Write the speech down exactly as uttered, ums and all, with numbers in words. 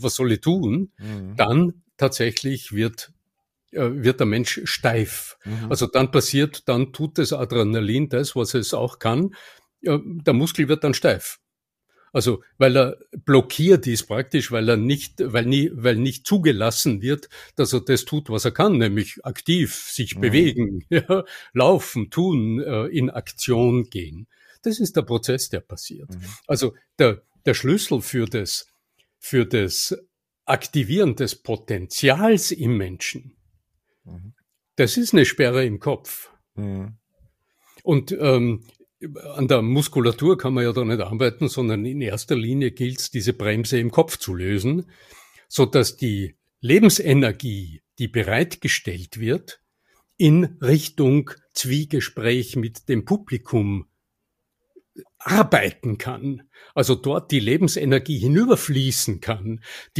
was soll ich tun? Mhm. Dann tatsächlich wird wird der Mensch steif. Mhm. Also dann passiert, dann tut das Adrenalin das, was es auch kann. Der Muskel wird dann steif. Also, weil er blockiert ist praktisch, weil er nicht, weil nie, weil nicht zugelassen wird, dass er das tut, was er kann, nämlich aktiv sich Mhm. bewegen, ja, laufen, tun, äh, in Aktion gehen. Das ist der Prozess, der passiert. Mhm. Also der, der Schlüssel für das, für das Aktivieren des Potenzials im Menschen, Mhm. das ist eine Sperre im Kopf. Mhm. Und ähm, an der Muskulatur kann man ja da nicht arbeiten, sondern in erster Linie gilt es, diese Bremse im Kopf zu lösen, so dass die Lebensenergie, die bereitgestellt wird, in Richtung Zwiegespräch mit dem Publikum arbeiten kann. Also dort die Lebensenergie hinüberfließen kann,